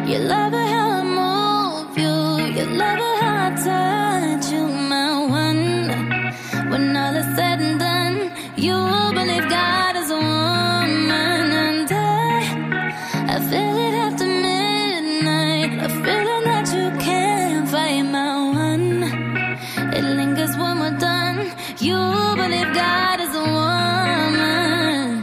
You love it how I move you. You love it how I touch you, my one. When all is said and done, you believe God is a woman. And I feel it after midnight, a feeling that you can't fight, my one. It lingers when we're done. You believe God is a woman.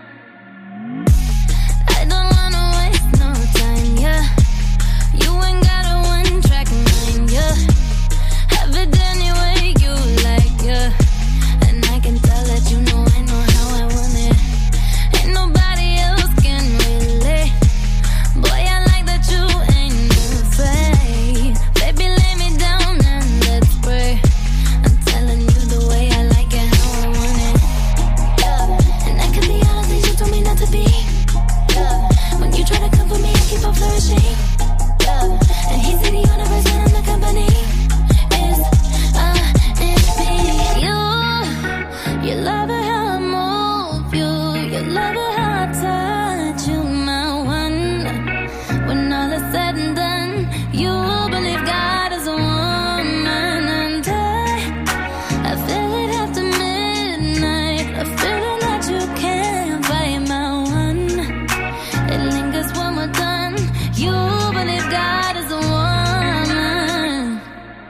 I don't wanna waste no time, yeah. You ain't got a one-track mind, yeah. Have it any way you like, yeah. And I can tell that you know I know how I want it. Ain't nobody else can relate. Boy, I like that you ain't afraid. Baby, lay me down and let's pray. I'm telling you the way I like it, how I want it, yeah. And I can be all the things you told me not to be, yeah. When you try to come for me, I keep on flourishing, yeah. And he's in the universe when I'm the company. You love it how I move you. You love it how I touch you, my one. When all is said and done, you believe God is a woman. And I feel it after midnight, a feeling that you can't fight, my one. It lingers when we're done. You believe God is a woman.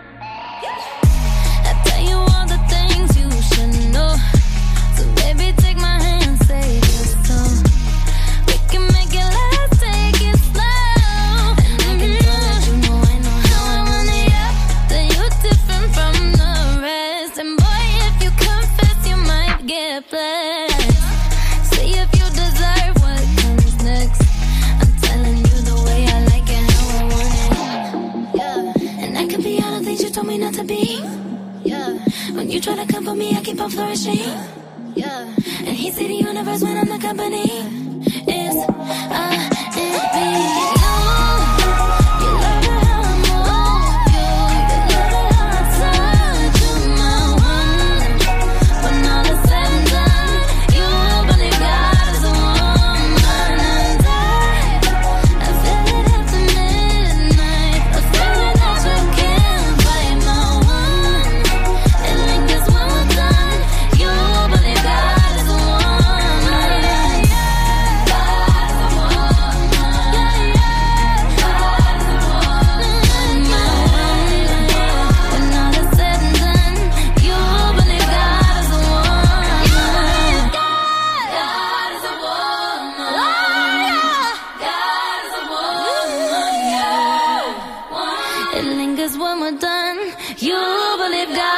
I tell you all the things you should know. So baby, take my hand, say yes so we can make it last, take it slow. And I can tell that you know I know how I want it, yeah. That you're different from the rest. And boy, if you confess, you might get blessed. See if you deserve what comes next. I'm telling you the way I like it, how I want it, yeah. And I can be all the things you told me not to be, yeah. When you try to come for me, I keep on flourishing, yeah. And he see the universe when I'm the company. It's me. You love it how I move you. You love it how I touch you, my one. When all is said and done, you believe God is a woman. And I feel it after midnight, a feeling that you can't fight, my one. It lingers when we're done. You believe God is a woman. God is a woman. Yeah, yeah. God is a woman. My one. When all is said and done, you believe God is a woman. God is a woman. God is a woman. Yeah. It lingers when we're done. You believe God.